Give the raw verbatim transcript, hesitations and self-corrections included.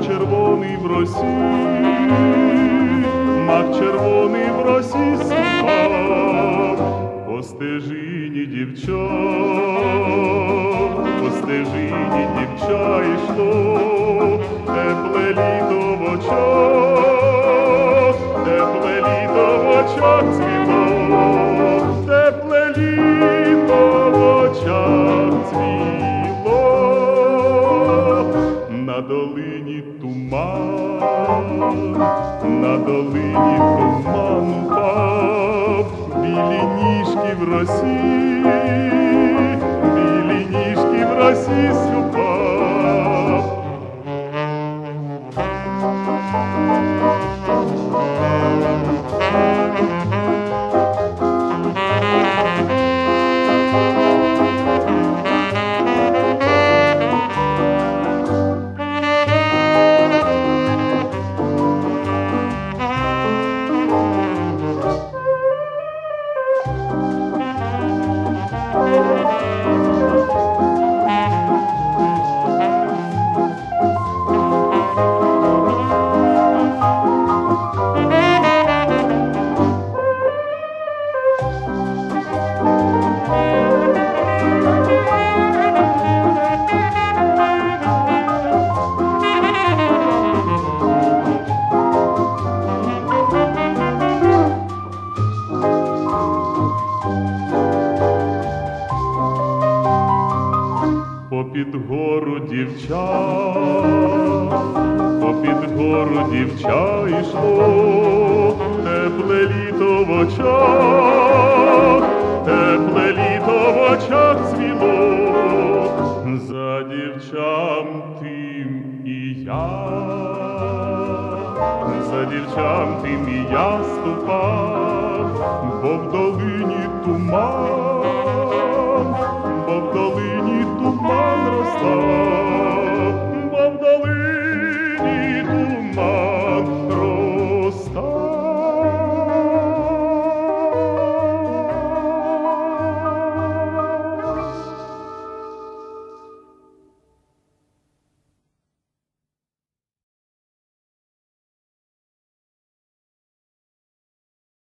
червоний в росі, мак червоний в росі спав, по стежині дівчат, по стежині дівча йшло, тепле літо в очах, тепле літо в очах цвіло, тепле літо в очах цвіло, на долині туман, на долині туман упав, білі ніжки в росі, білі ніжки в росі схопав. Попід гору дівча, попід гору дівча йшло, тепле літо в очах, тепле літо в очах цвіло, за дівчам тим і я, за дівчам тим і я ступав, бо в долині туман, бо в долині туман росла.